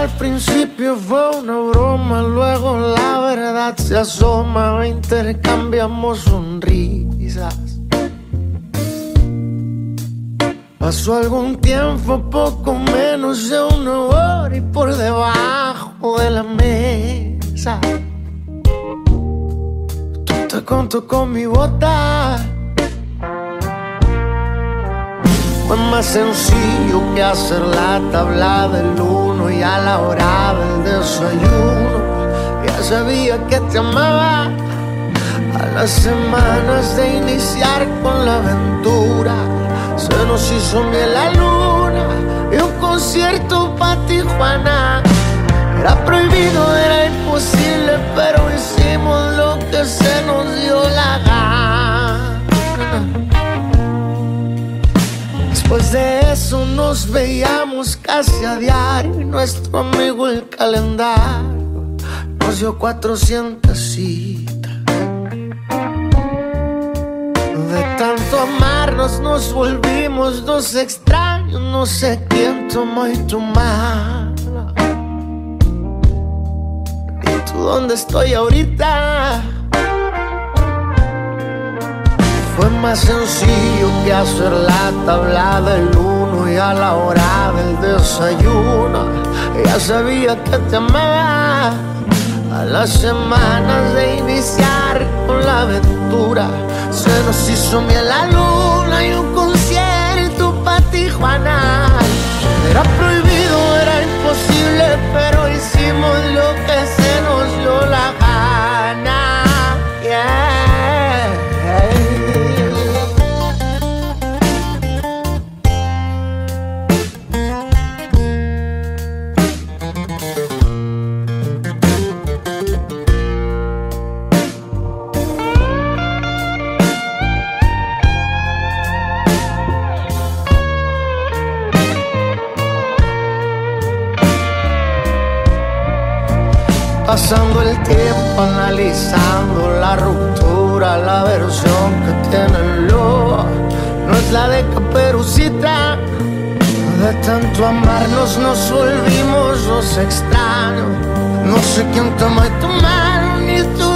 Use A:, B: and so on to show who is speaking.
A: al principio fue una broma, luego la verdad se asoma, intercambiamos sonrisas. Pasó algún tiempo, poco menos de una hora, y por debajo de la mesa tú te contó con mi bota. Fue más sencillo que hacer la tabla del uno, y a la hora del desayuno ya sabía que te amaba. A las semanas de iniciar con la aventura se nos hizo miel la luna y un concierto pa' Tijuana. Era prohibido, era imposible, pero hicimos lo que se nos dio la gana. Después de eso nos veíamos casi a diario, y nuestro amigo el calendario nos dio 400 citas. De tanto amarnos nos volvimos dos extraños, no sé quién tomó y tu mala. ¿Y tú dónde estoy ahorita? Fue más sencillo que hacer la tabla del uno, y a la hora del desayuno ya sabía que te amaba. A las semanas de iniciar con la aventura se nos hizo miel la luna y un concierto pa' Tijuana. Era prohibido, era imposible, pero hicimos lo que se nos dio la gana. Yeah. Pasando el tiempo analizando la ruptura, la versión que tiene el lobo no es la de Caperucita. De tanto amarnos nos volvimos dos extraños, no sé quién tomó tu mano ni tú